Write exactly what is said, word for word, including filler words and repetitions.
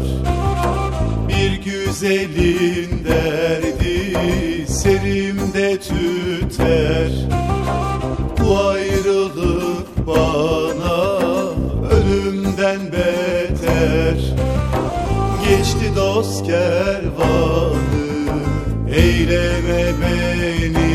Bir güzelin derdi serimde tüter. Bu ayrılık bana ölümden beter. Geçti dost kervanı, eyleme beni